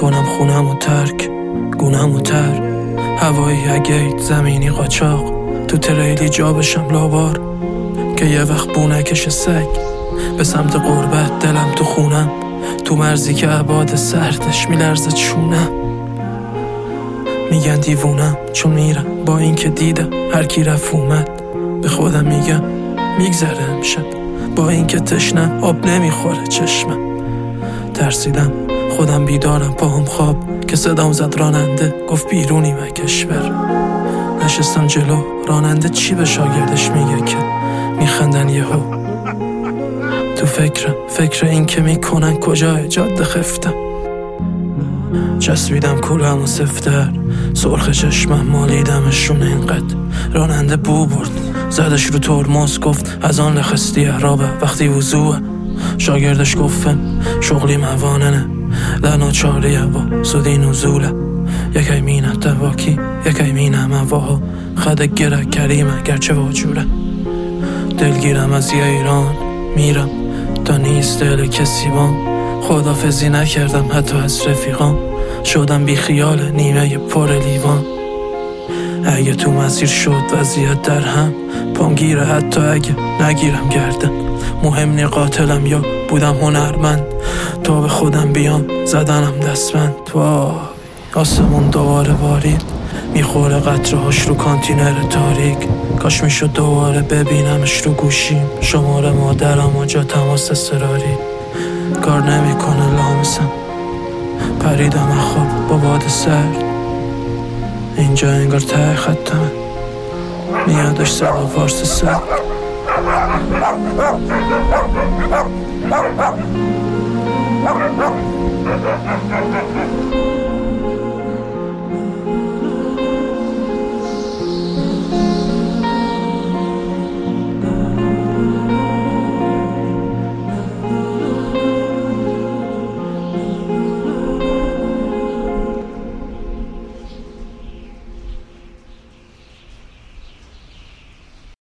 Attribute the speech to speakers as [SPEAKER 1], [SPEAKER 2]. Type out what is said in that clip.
[SPEAKER 1] میکنم خونم و ترک، گونم و تر، هوایی اگیت، زمینی قاچاق، تو تریلی جا بشم لابار که یه وقت بونکش سگ به سمت غربت. دلم تو خونم، تو مرزی که عباد سردش میلرزه چونم. میگن دیوونم چون میرم با این که دیدم هر کی رفت اومد. به خودم میگم میگذره امشب با این که تشنم آب نمیخوره چشمم. ترسیدم خودم بیدارم پاهم خواب که صدام زد راننده گفت بیرونی و کشور. نشستم جلو راننده چی به شاگردش میگه که میخندن یهو. تو فکر این که میکنن کجای جاده خفتم. چسبیدم کولم و سفتر سرخ چشمم مالیدمشون اینقدر. راننده بو برد زدش رو ترمز گفت از آن لخستی احرابه وقتی وضوعه. شاگردش گفتم شغلی مواننه لناچاری هوا سودی نزوله. یکی مینه دواکی یکی مینه مواها خده گره کریمه گرچه واجوره. دلگیرم از یه ایران میرم تا نیست دل کسی بام. خدافزی نکردم حتی از رفیقام شدم بی خیال نیمه پر لیوان. اگه تو مسیر شد وضعیت در هم پام گیره حتی اگه نگیرم گردن. مهم نی قاتلم یا بودم هنرمند تا به خودم بیام زدنم دستبند. وای آسمون دوباره بارید میخوره قطرهاش رو کانتینر تاریک. کاش میشد دوباره ببینمش رو گوشیم شماره مادرم و جا تماس اضطراری. کار نمیکنه لامسم پریدم خواب با باد سرد. اینجا انگار ته خطمه میادش صدا فارس سرد.